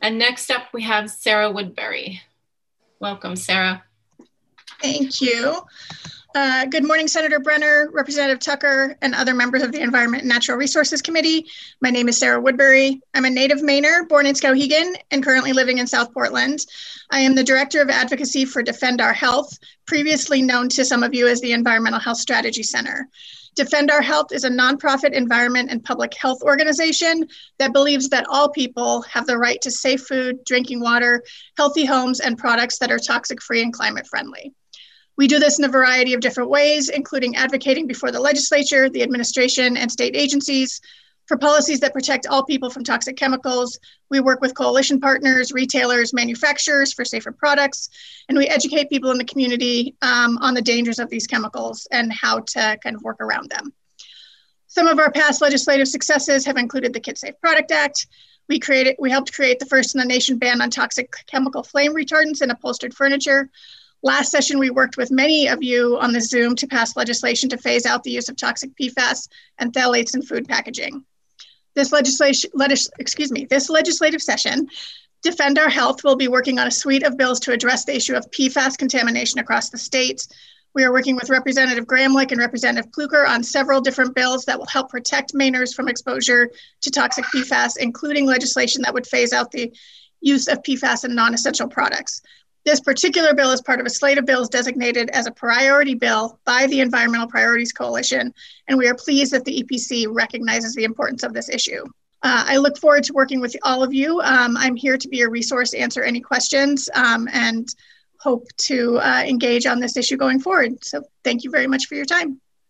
And next up, we have Sarah Woodbury. Welcome, Sarah. Thank you. Good morning, Senator Brenner, Representative Tucker, and other members of the Environment and Natural Resources Committee. My name is Sarah Woodbury. I'm a native Mainer, born in Skowhegan, and currently living in South Portland. I am the Director of Advocacy for Defend Our Health, previously known to some of you as the Environmental Health Strategy Center. Defend Our Health is a nonprofit environment and public health organization that believes that all people have the right to safe food, drinking water, healthy homes, and products that are toxic-free and climate-friendly. We do this in a variety of different ways, including advocating before the legislature, the administration, and state agencies for policies that protect all people from toxic chemicals. We work with coalition partners, retailers, manufacturers for safer products, and we educate people in the community on the dangers of these chemicals and how to kind of work around them. Some of our past legislative successes have included the Kid Safe Product Act. We helped create the first in the nation ban on toxic chemical flame retardants in upholstered furniture. Last session, we worked with many of you on the Zoom to pass legislation to phase out the use of toxic PFAS and phthalates in food packaging. This legislative session, Defend Our Health will be working on a suite of bills to address the issue of PFAS contamination across the state. We are working with Representative Gramlich and Representative Kluker on several different bills that will help protect Mainers from exposure to toxic PFAS, including legislation that would phase out the use of PFAS in non-essential products. This particular bill is part of a slate of bills designated as a priority bill by the Environmental Priorities Coalition, and we are pleased that the EPC recognizes the importance of this issue. I look forward to working with all of you. I'm here to be a resource to answer any questions and hope to engage on this issue going forward. So thank you very much for your time.